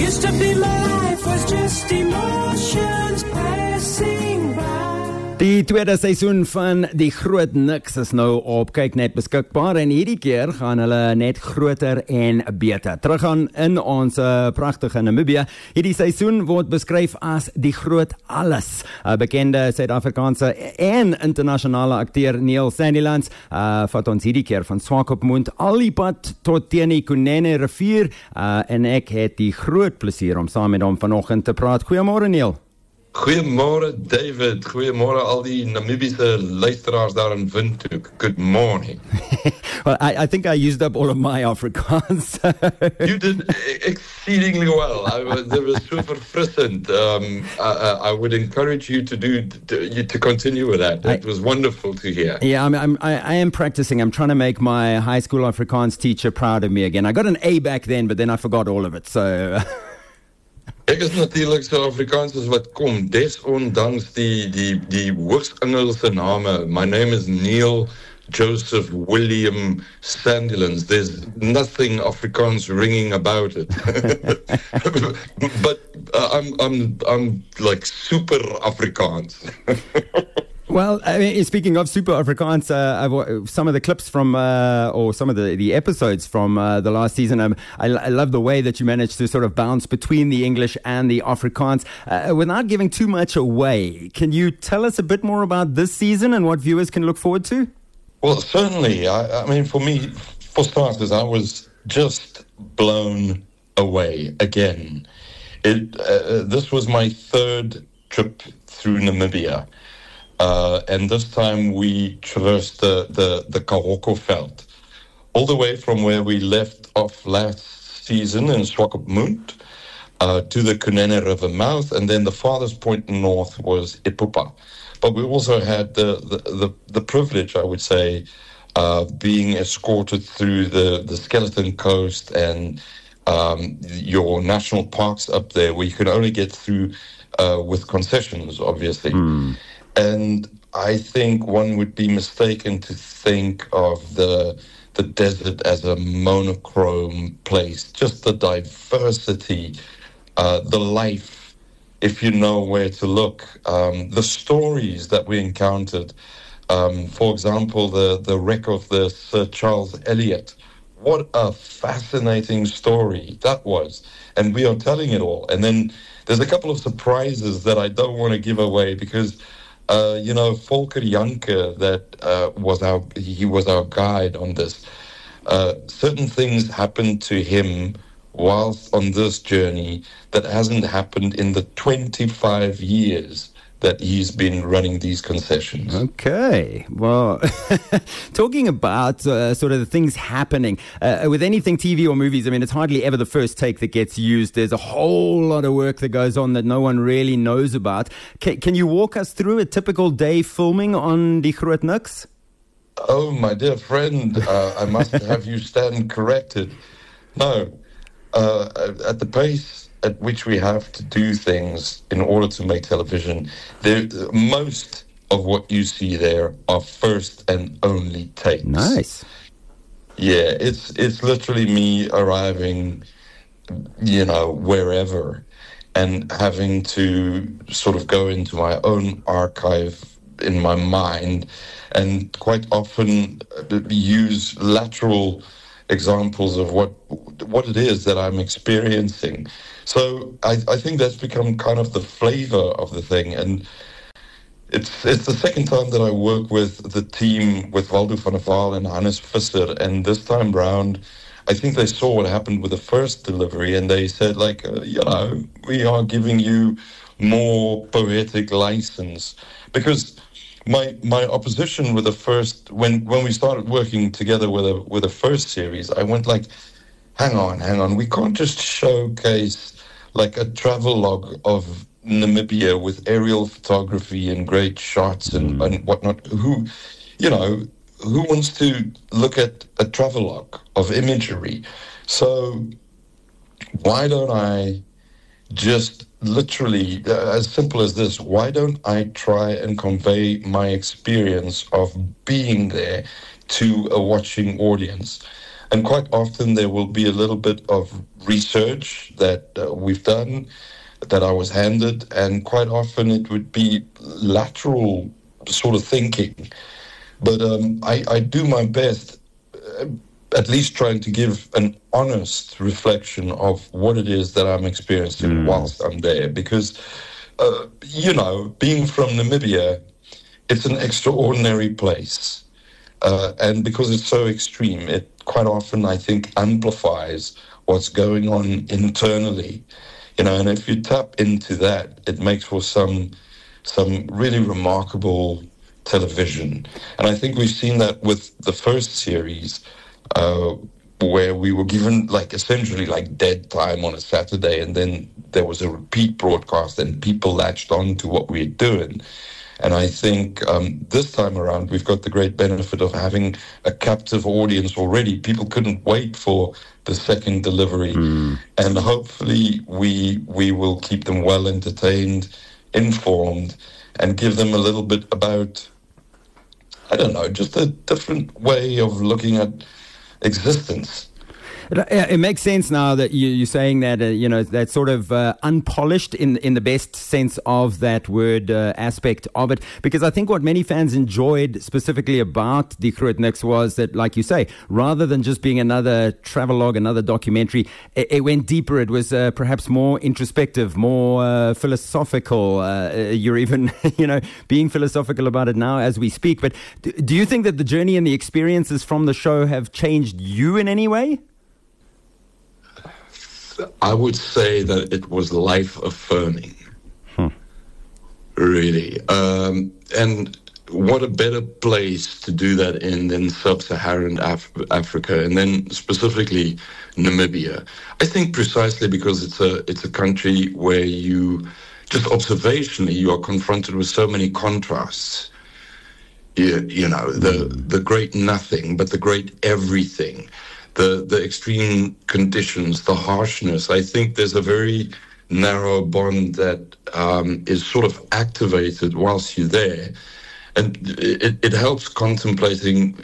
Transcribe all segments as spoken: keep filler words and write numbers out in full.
Used to be life was just emotions passing by. Die tweede seisoen van Die Groot Niks is nou op Kyknet beskikbaar en hierdie keer gaan hulle net groter en beter. Teruggaan in ons uh, pragtige Namibië. Hierdie seisoen word beskryf as Die Groot Alles. Uh, bekende Suid-Afrikaanse en internasionale akteur Neil Sandilands uh, vat ons hierdie keer van Swakopmund al die pad tot teen die Kunene rivier uh, en ek het die groot plesier om saam met hom vanoggend te praat. Goeiemôre Neil. Goeiemôre David, goeiemôre al die Namibiese luisteraars daar in Windhoek. Good morning. Well, I, I think I used up all of my Afrikaans. You did exceedingly well. I was, it was so verfrissend. Um, I, I would encourage you to do to, you to continue with that. It I, was wonderful to hear. Yeah, I'm, I'm, I, I am practicing. I'm trying to make my high school Afrikaans teacher proud of me again. I got an A back then, but then I forgot all of it. So. Ek is natuurlik so Afrikaans as wat kom, desondanks die die die hoogs Engelse name. My name is Neil Joseph William Sandilands. There's nothing Afrikaans ringing about it. But uh, I'm I'm I'm like super Afrikaans. Well, I mean, speaking of Super Afrikaans, uh, some of the clips from, uh, or some of the, the episodes from uh, the last season, um, I, I love the way that you managed to sort of bounce between the English and the Afrikaans. Uh, without giving too much away, can you tell us a bit more about this season and what viewers can look forward to? Well, certainly. I, I mean, for me, for starters, I was just blown away again. It, uh, this was my third trip through Namibia. Uh, and this time we traversed the, the, the Kahoko Veld, all the way from where we left off last season in Swakopmund uh, to the Kunene River mouth, and then the farthest point north was Ipupa. But we also had the, the, the, the privilege, I would say, of uh, being escorted through the, the Skeleton Coast and um, your national parks up there, where you can only get through uh, with concessions, obviously. Mm. And I think one would be mistaken to think of the the desert as a monochrome place. Just the diversity, uh, the life, if you know where to look, um, the stories that we encountered. Um, for example, the, the wreck of the Sir Charles Elliot. What a fascinating story that was. And we are telling it all. And then there's a couple of surprises that I don't want to give away because Uh, you know, Volker Janke, that uh, was our, he was our guide on this. Uh, certain things happened to him whilst on this journey that hasn't happened in the twenty-five years that he's been running these concessions. Okay. Well, talking about uh, sort of the things happening, uh, with anything T V or movies, I mean, it's hardly ever the first take that gets used. There's a whole lot of work that goes on that no one really knows about. Can, can you walk us through a typical day filming on Die Groot Niks? Oh, my dear friend, uh, I must have you stand corrected. No, uh, at the pace at which we have to do things in order to make television, there, most of what you see there are first and only takes. Nice. Yeah, it's it's literally me arriving, you know, wherever, and having to sort of go into my own archive in my mind, and quite often use lateral examples of what what it is that I'm experiencing. So I, I think that's become kind of the flavor of the thing. And it's it's the second time that I work with the team, with Waldo van der Vaal and Hannes Visser. And this time round, I think they saw what happened with the first delivery, and they said, like, uh, you know, we are giving you more poetic license. Because my my opposition with the first, when, when we started working together with a with the first series, I went like, hang on, hang on, we can't just showcase like a travel log of Namibia with aerial photography and great shots and, mm. and whatnot. Who, you know, who wants to look at a travel log of imagery? So why don't I just literally, uh, as simple as this, why don't I try and convey my experience of being there to a watching audience? And quite often there will be a little bit of research that uh, we've done, that I was handed, and quite often it would be lateral sort of thinking. But um, I, I do my best, uh, at least trying to give an honest reflection of what it is that I'm experiencing mm. whilst I'm there. Because, uh, you know, being from Namibia, it's an extraordinary place. Uh, and because it's so extreme, it quite often, I think, amplifies what's going on internally. You know, and if you tap into that, it makes for some some really remarkable television. And I think we've seen that with the first series, uh, where we were given, like, essentially like dead time on a Saturday, and then there was a repeat broadcast, and people latched on to what we were doing. And I think um, this time around, we've got the great benefit of having a captive audience already. People couldn't wait for the second delivery. Mm. And hopefully we we will keep them well entertained, informed, and give them a little bit about, I don't know, just a different way of looking at existence. It, it makes sense now that you, you're saying that, uh, you know, that sort of uh, unpolished in in the best sense of that word uh, aspect of it. Because I think what many fans enjoyed specifically about Die Groot Niks was that, like you say, rather than just being another travelogue, another documentary, it, it went deeper. It was uh, perhaps more introspective, more uh, philosophical. Uh, you're even, you know, being philosophical about it now as we speak. But do, do you think that the journey and the experiences from the show have changed you in any way? I would say that it was life-affirming, hmm. really. Um, and what a better place to do that in than sub-Saharan Af- Africa, and then specifically Namibia. I think precisely because it's a it's a country where you, just observationally, you are confronted with so many contrasts. You, you know, the the great nothing, but the great everything. The the extreme conditions, the harshness. I think there's a very narrow bond that um, is sort of activated whilst you're there. And it, it helps contemplating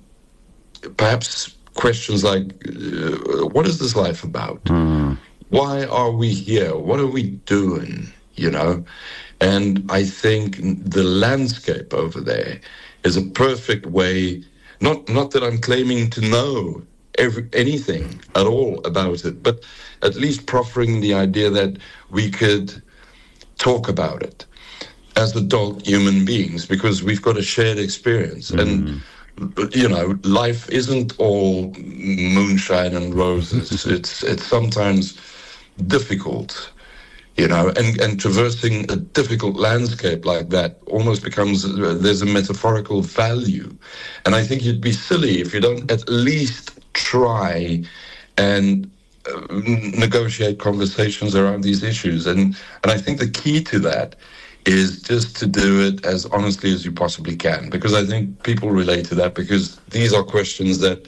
perhaps questions like, uh, what is this life about? Mm. Why are we here? What are we doing? You know? And I think the landscape over there is a perfect way, not, not that I'm claiming to know Every, anything at all about it, but at least proffering the idea that we could talk about it as adult human beings, because we've got a shared experience. Mm. And, you know, life isn't all moonshine and roses. it's it's sometimes difficult, you know, and, and traversing a difficult landscape like that almost becomes, uh, there's a metaphorical value. And I think you'd be silly if you don't at least try and uh, negotiate conversations around these issues. And and I think the key to that is just to do it as honestly as you possibly can, because I think people relate to that, because these are questions that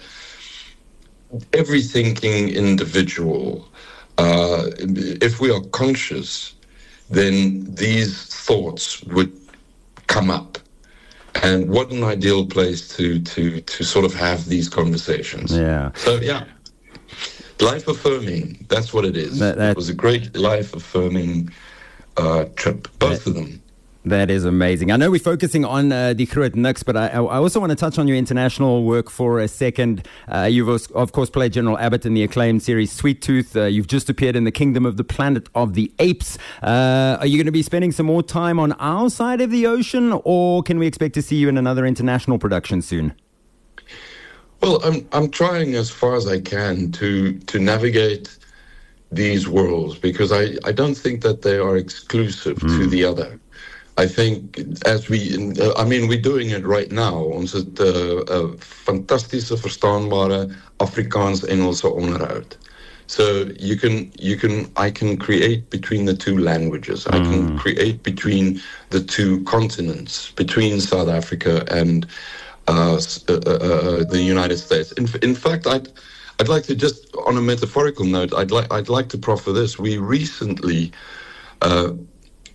every thinking individual, uh, if we are conscious, then these thoughts would come up. And what an ideal place to, to, to sort of have these conversations. Yeah. So, yeah, life-affirming, that's what it is. That, that, it was a great life-affirming uh, trip, both that, of them. That is amazing. I know we're focusing on uh, Die Groot Niks, but I, I also want to touch on your international work for a second. Uh, you've, of course, played General Abbott in the acclaimed series Sweet Tooth. Uh, you've just appeared in The Kingdom of the Planet of the Apes. Uh, are you going to be spending some more time on our side of the ocean, or can we expect to see you in another international production soon? Well, I'm I'm trying as far as I can to to navigate these worlds, because I, I don't think that they are exclusive mm. to the other. I think as we, uh, I mean, we're doing it right now. Ons het 'n uh, uh, fantastische verstaanbare Afrikaans-Engelse onderhoud. So you can, you can, I can create between the two languages. Mm. I can create between the two continents, between South Africa and uh, uh, uh, the United States. In, in fact, I'd, I'd like to just, on a metaphorical note, I'd like, I'd like to proffer this. We recently uh,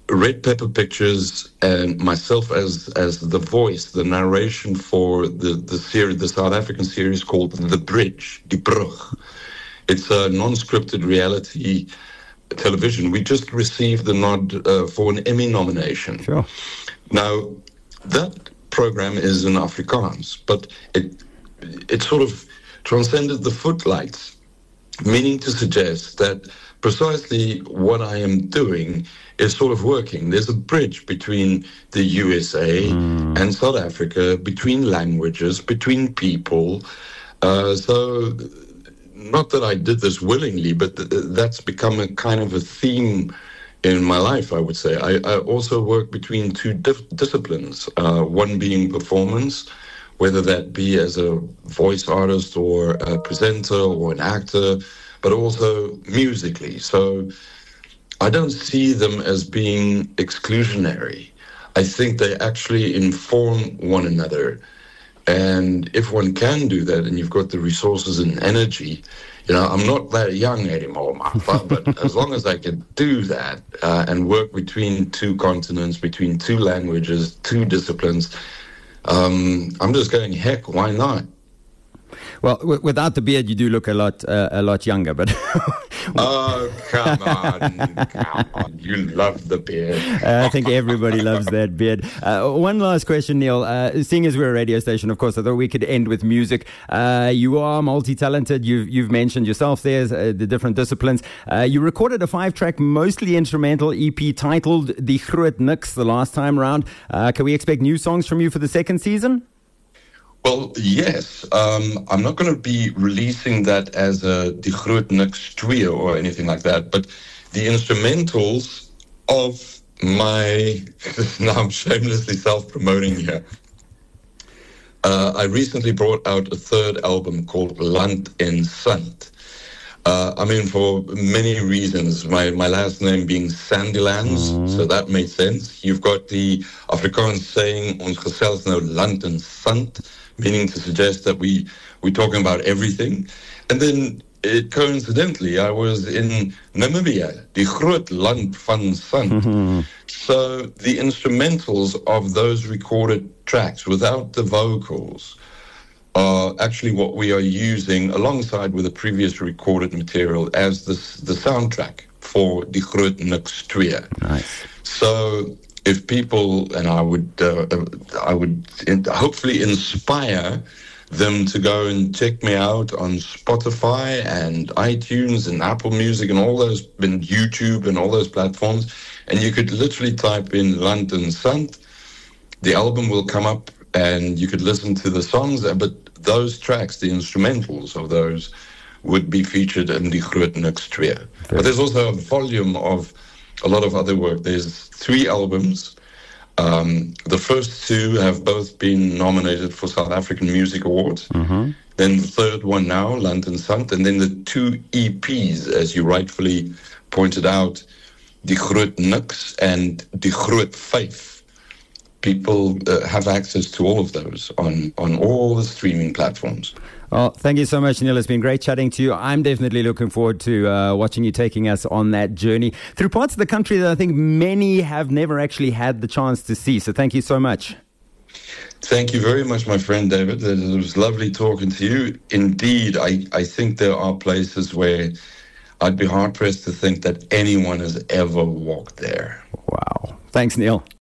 Red Pepper Pictures and myself as as the voice, the narration for the the series, the South African series called The Bridge, Die Brug. It's a non-scripted reality television. We just received the nod uh, for an Emmy nomination. Sure. Now, that program is in Afrikaans, but it it sort of transcended the footlights, meaning to suggest that precisely what I am doing is sort of working. There's a bridge between the U S A mm. and South Africa, between languages, between people. Uh, so, not that I did this willingly, but th- that's become a kind of a theme in my life, I would say. I, I also work between two dif- disciplines, uh, one being performance, whether that be as a voice artist or a presenter or an actor, but also musically. So I don't see them as being exclusionary. I think they actually inform one another. And if one can do that, and you've got the resources and energy, you know, I'm not that young anymore, Martha, but as long as I can do that uh, and work between two continents, between two languages, two disciplines, um, I'm just going, heck, why not? Well, w- without the beard, you do look a lot, uh, a lot younger. But oh, come on, come on! You love the beard. uh, I think everybody loves that beard. Uh, one last question, Neil. Uh, seeing as we're a radio station, of course, I thought we could end with music. Uh, you are multi-talented. You've you've mentioned yourself there, uh, the different disciplines. Uh, you recorded a five-track, mostly instrumental E P titled "Die Groot Niks" the last time around. Uh, can we expect new songs from you for the second season? Well, yes. Um, I'm not going to be releasing that as a Die Groot Niks two or anything like that, but the instrumentals of my... Now I'm shamelessly self-promoting here. Uh, I recently brought out a third album called Land en Sand. Uh, I mean, for many reasons, my, my last name being Sandylands, mm. so that made sense. You've got the Afrikaans saying, ons gesels nou land en sand, meaning to suggest that we, we're talking about everything. And then, it, coincidentally, I was in Namibia, die groot land van sand. Mm-hmm. So the instrumentals of those recorded tracks, without the vocals, are actually what we are using alongside with the previous recorded material as the, the soundtrack for Die Groot Niks two. Nice. So if people, and I would, uh, I would hopefully inspire them to go and check me out on Spotify and iTunes and Apple Music and all those, and YouTube and all those platforms. And you could literally type in Land en Sand. The album will come up and you could listen to the songs, but those tracks, the instrumentals of those, would be featured in Die Groot Niks two. But there's also a volume of a lot of other work. There's three albums. Um, the first two have both been nominated for South African Music Awards. Mm-hmm. Then the third one now, Land en Sand. And then the two E Ps, as you rightfully pointed out, Die Groot Niks and Die Groot Vyf. People uh, have access to all of those on, on all the streaming platforms. Well, thank you so much, Neil. It's been great chatting to you. I'm definitely looking forward to uh, watching you taking us on that journey through parts of the country that I think many have never actually had the chance to see. So thank you so much. Thank you very much, my friend David. It was lovely talking to you. Indeed, I, I think there are places where I'd be hard-pressed to think that anyone has ever walked there. Wow. Thanks, Neil.